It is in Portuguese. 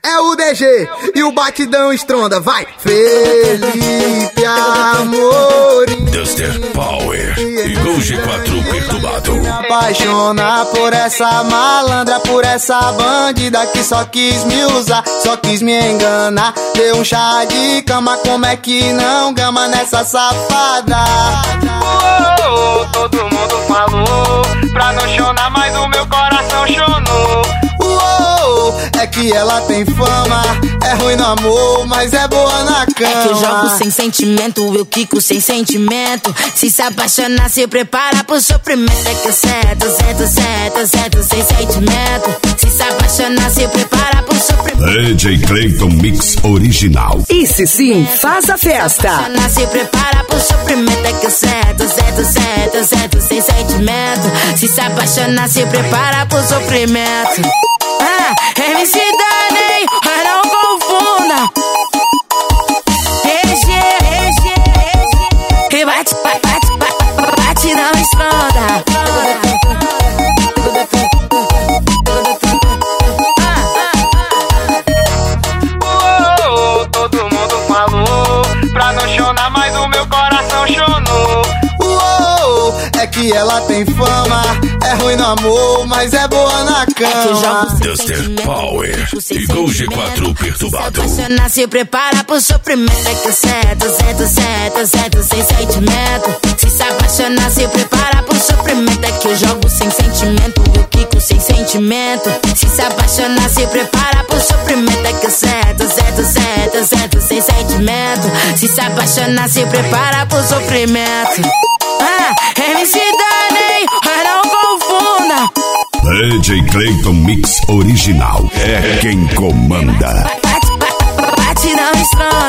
É o DG e o batidão estronda, vai! Felipe Amorim, Duster Power, igual G4 perturbado. me apaixona por essa malandra, por essa bandida que só quis me usar, só quis me enganar. Deu um chá de cama, como é que não gama nessa safada? Todo mundo falou pra não chorar, mas o meu coração chonou. É que ela tem fama, é ruim no amor, mas é boa na cama. É que eu jogo sem sentimento, eu quico sem sentimento. Se apaixonar, se prepara pro sofrimento. É que eu certo sem sentimento. Se apaixonar, se prepara pro sofrimento. DJ Clayton Mix original. Esse sim faz a festa. Se apaixonar, se prepara pro sofrimento. É que eu certo sem sentimento. Se apaixonar, se prepara pro sofrimento. MC Dani, não confunda. E bate, não estronda. Todo mundo falou pra não chorar, mas o meu coração chonou. É que ela tem fama, é ruim no amor, mas é boa na cama. Duster Power, igual G4 perturbado. Se apaixonar, se prepara pro sofrimento. É que eu certo sem sentimento. Se apaixonar, se prepara pro sofrimento. É que eu jogo sem sentimento, eu quico sem sentimento. Se apaixonar, se prepara pro sofrimento. É que eu certo sem sentimento. Se apaixonar, se prepara pro sofrimento. MC Dani, não confunda. DJ Clayton Mix original. É quem comanda. Bate, não estranha.